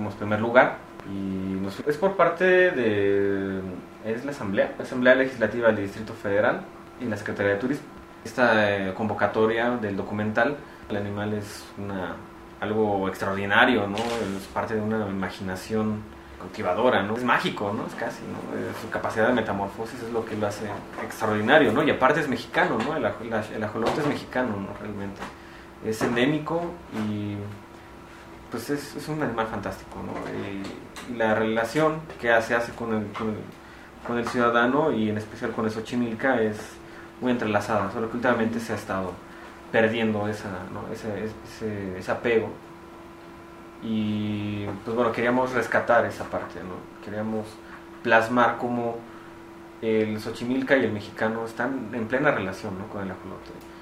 fuimos primer lugar y es por parte de es la Asamblea Legislativa del Distrito Federal y la Secretaría de Turismo. Esta convocatoria del documental, el animal es algo extraordinario, ¿no? Es parte de una imaginación cautivadora, ¿no? Es mágico, ¿no? Es casi, ¿no? Su capacidad de metamorfosis es lo que lo hace extraordinario, ¿no? Y aparte es mexicano, ¿no? El ajolote es mexicano, ¿no? Realmente. Es endémico y pues es un animal fantástico, ¿no? Y la relación que se hace con el ciudadano y en especial con el Xochimilca es muy entrelazada, solo que últimamente se ha estado perdiendo ¿no? ese apego. Y pues bueno, queríamos rescatar esa parte, ¿no? Queríamos plasmar cómo el Xochimilca y el mexicano están en plena relación, ¿no? Con el ajolote.